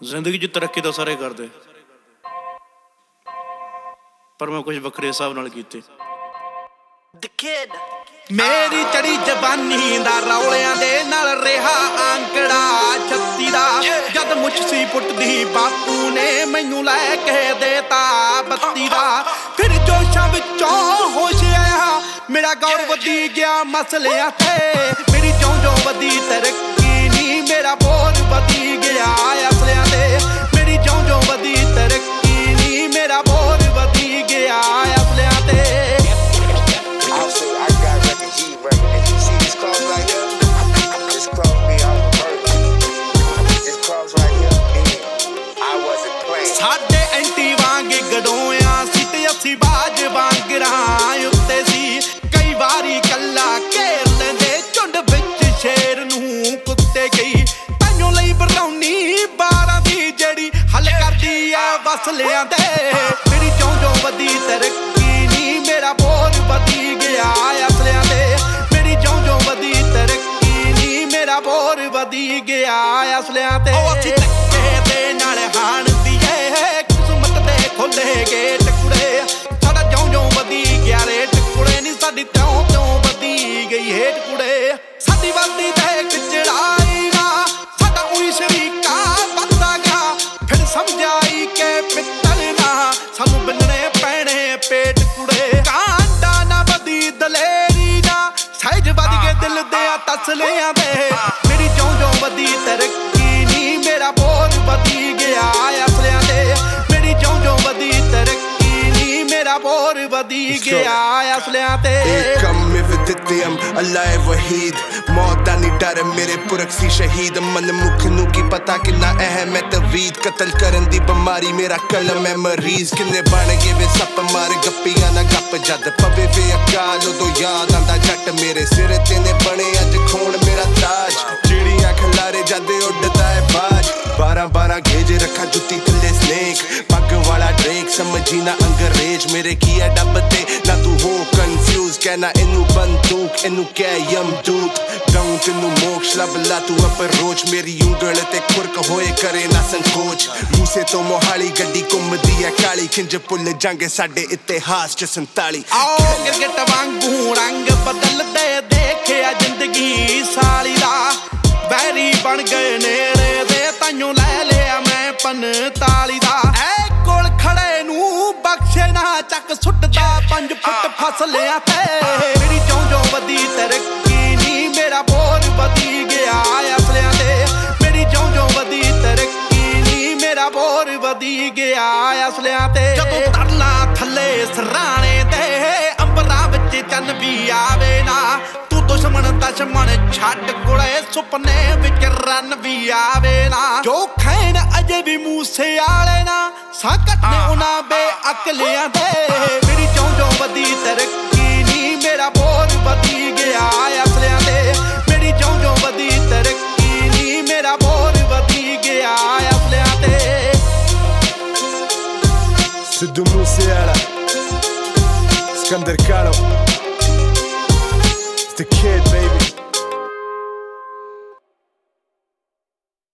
ਜ਼ਿੰਦਗੀ 'ਚ ਤਰੱਕੀ ਤਾਂ ਸਾਰੇ ਕਰਦੇ, ਪਰ ਮੈਂ ਕੁਝ ਵੱਖਰੇ ਹਿਸਾਬ ਨਾਲ ਕੀਤੇ। ਮੇਰੀ ਚੜੀ ਜਵਾਨੀ ਦਾ ਰੌਲਿਆਂ ਦੇ ਨਾਲ ਰਿਹਾ ਆਂਕੜਾ 36 ਦਾ। ਜਦ ਮੁੱਛੀ ਪੁੱਟਦੀ ਬਾਪੂ ਨੇ ਮੈਨੂੰ ਲੈ ਕੇ ਦੇਤਾ 32 ਦਾ। ਫਿਰ ਜੋਸ਼ਾਂ ਵਿੱਚੋਂ ਹੋਸ਼ ਆਇਆ, ਮੇਰਾ ਗੌਰ ਵਧੀ ਗਿਆ ਮਸਲਿਆਂ ਤੇ। ਮੇਰੀ ਜਿਉਂ ਵਧੀ ਤਰੱਕੀ ਨੀ, ਮੇਰਾ ਬੋਝ ਵਧੀ ਗਿਆ ਅਸਲਿਆਂ ਤੇ। ਮੇਰੀ ਜਿਉਂ ਵਧੀ ਤਰੱਕੀ ਨੀ, ਮੇਰਾ ਬੋਝ ਵਧੀ ਗਿਆ ਅਸਲਿਆਂ ਤੇ। ਸਾਡੇ ਐਂਟੀ ਵਾਂਗ ਗੜੋਇਆ ਸੀ ਤੇ ਅਸੀਂ ਬਾਜ ਵਾਂਗਰਾਂ ਉੱਤੇ ਸੀ। ਕਈ ਵਾਰੀ ਕੱਲਾ ਘੇਰ ਲੈਂਦੇ ਝੁੰਡ ਵਿੱਚ ਸ਼ੇਰ ਨੂੰ ਕੁੱਤੇ ਗਈ। ਤੈਨੂੰ ਲਈ ਬਰਾਉਨੀ 12 ਦੀ ਜਿਹੜੀ ਹੱਲ ਕਰਦੀ ਆ ਵਸਲਿਆਂ ਤੇ। ਮੇਰੀ ਜਿਉਂ ਵਧੀ ਤਰੱਕੀ ਨੀ, ਮੇਰਾ ਬੋਝ ਵਧੀ ਗਿਆ ਅਸਲਿਆਂ ਤੇ। ਮੇਰੀ ਜਿਉਂ ਵਧੀ ਤਰੱਕੀ ਨੀ, ਮੇਰਾ ਬੋਝ ਵਧੀ ਗਿਆ ਅਸਲਿਆਂ ਤੇ। ਅਸੀਂ ਧੱਕੇ ਦੇ ਨਾਲ ਹਾਣ ਕਿਸਮਤ ਦੇ ਖੋਲੇ ਗੇਟ ਕੁੜੇ। ਸਾਡਾ ਜਿਉਂ ਵਧੀ ਗਿਆ ਰੇਟ ਕੁੜੇ ਨੀ, ਸਾਡੀ ਤਿਉਂ ਵਧੀ ਗਈ ਹੇਠ ਕੁੜੇ। ਸਾਡੀ ਵੱਧਦੀ ਤੇ ਇੱਕ ਚੜਾਈ ਨਾ, ਸਾਡਾ ਉਹੀ ਸ਼ਰੀਕਾ ਵੱਧਦਾ ਗਿਆ। ਫਿਰ ਸਮਝ ਆਈ ਕਿ ਪਿੱਤਲ ਨਾ, ਸਾਨੂੰ ਬੰਨਣੇ ਪੈਣੇ ਪੇਟ ਕੁੜੇ। ਕਾਂਡਾ ਨਾ ਵਧੀ ਦਲੇਰੀ ਨਾ, ਸਹਿਜ ਵੱਧ ਕੇ ਦਿਲ ਦੇ ਤਸਲਿਆਂ ਦੇ। ਮੇਰੀ ਜਿਉਂ ਵਧੀ ਤਰੱਕੀ ਨੀ, ਮੇਰਾ ਬੋਝ ਵਧੀ ਗਿਆ ਅਸਲਿਆਂ ਤੇ। ਮੇਰੀ ਜਿਉਂ ਵਧੀ ਤਰੱਕੀ ਨੀ, ਮੇਰਾ ਬੋਝ ਵਧੀ ਗਿਆ ਅਸਲਿਆਂ ਤੇ। ਅੱਲਾ ਵਹੀਦ ਮੌਤ ਦਾ ਨੀ ਡਰ, ਮੇਰੇ ਪੁਰਖ ਸੀ ਸ਼ਹੀਦ। ਮਨ ਮੁਖ ਨੂੰ ਕੀ ਪਤਾ ਕਿੰਨਾ ਅਹਿਮ ਹੈ ਤਵੀਦ। ਕਤਲ ਕਰਨ ਦੀ ਬਿਮਾਰੀ ਮੇਰਾ ਕਲਮ ਹੈ ਮਰੀਜ਼। ਕਿੰਨੇ ਬਣ ਗਏ ਵੇ ਸੱਪ ਮਾਰ ਗੱਪੀਆਂ ਨਾ ਗੱਪ। ਜਦ ਪਵੇ ਵੇ ਅਕਾਲ ਉਦੋਂ ਯਾਦ ਆਂਦਾ ਜੱਟ। ਮੇਰੇ ਸਿਰ ਤੇ ਨੇ ਬਣੇ ਅੱਜ ਖੂਨ ਮੇਰਾ ਤਾਜ। ਜਿਹੜੀਆਂ ਖਲਾਰੇ ਜਦ ਉੱਡਦਾ ਹੈ ਬਾਜ। 12 ਗੇਜ ਰੱਖਾ ਜੁੱਤੀ ਥੱਲੇ ਸਨੇਕ। ਪੱਗ ਵਾਲਾ ਡਰੇਕ ਸਮਝੀ ਨਾ ਅੰਗਰੇਜ਼। ਮੇਰੇ ਕੀ ਹੈ ਡੱਬ ਤੇ ਨਾ ਤੂੰ ਹੋ ਕਨਫਿਊਜ਼। ਕਹਿਣਾ ਇਹਨੂੰ ਬੰਦੂਕ ਇਹਨੂੰ ਕਹਿ ਯਮਦੂਤ। ਦਊਂ ਤੈਨੂੰ ਮੋਕਸ਼ ਲੱਭ ਲਾ ਤੂੰ ਅਪਰੋਚ। ਮੇਰੀ ਉਂਗਲ ਤੇ ਖੁਰਕ ਹੋਏ ਕਰੇ ਨਾ ਸੰਕੋਚ। ਮੂਸੇ ਤੋਂ ਮੋਹਾਲੀ ਗੱਡੀ ਘੁੰਮਦੀ ਹੈ ਕਾਲੀ। ਖਿੰਜ ਭੁੱਲ ਜਾਂਗੇ ਸਾਡੇ ਇਤਿਹਾਸ ਚ 47। ਆਓ ਗਿਰਗਿਟ ਵਾਂਗੂ ਰੰਗ ਬਦਲਦੇ ਦੇਖਿਆ ਜ਼ਿੰਦਗੀ ਸਾਲੀ ਦਾ। ਬੈਰੀ ਬਣ ਗਏ ਨੇੜੇ ਦੇ, ਤਾਈਓ ਲੈ ਲਿਆ ਮੈਂ 45 ਦਾ। ਐ ਕੋਲ ਖੜੇ ਨੂੰ ਬਖਸ਼ੇ ਨਾ ਚੱਕ ਸੁੱਟਦਾ 5 ਫੁੱਟ ਫਸਲਿਆਂ ਤੇ। ਮੇਰੀ ਜਿਉਂ ਵਧੀ ਤਰੱਕੀ ਨੀ, ਮੇਰਾ ਬੋਝ ਵਧੀ ਗਿਆ ਅਸਲਿਆਂ ਤੇ। ਮੇਰੀ ਜਿਉਂ ਵਧੀ ਤਰੱਕੀ ਨੀ, ਮੇਰਾ ਬੋਝ ਵਧੀ ਗਿਆ ਅਸਲਿਆਂ ਤੇ। ਜਦੋਂ ਤਰਲਾ ਥੱਲੇ ਸਰਾਣੇ ਦੇ, ਅੰਬਰਾਂ ਵਿੱਚ ਚੰਨ ਵੀ ਆਵੇ ਨਾ। ਤੂੰ ਦੁਸ਼ਮਣ ਛੱਡ ਕੁੜੇ, ਸੁਪਨੇ ਵਿੱਚ ਰਨ ਵੀ ਆਵੇ ਨਾ। ਜੋ ਖੈਨ ਅਜੇ ਵੀ ਮੂਸੇ ਵਾਲੇ ਨਾ, ਸਾਕਟ ਨੇ ਉਹਨਾਂ ਬੇਅਕਲਿਆਂ ਦੇ। ਮੇਰੀ ਜਿਉਂ ਵਧੀ ਤਰੱਕੀ ਨੀ, ਮੇਰਾ ਬੋਝ ਵਧੀ ਗਿਆ ਅਸਲਿਆਂ ਤੇ। ਮੇਰੀ ਜਿਉਂ ਵਧੀ ਤਰੱਕੀ ਨੀ, ਮੇਰਾ ਬੋਝ ਵਧੀ ਗਿਆ ਅਸਲਿਆਂ ਤੇ। Sidhu Moosewala, Skandar Kano, it's the kid, baby.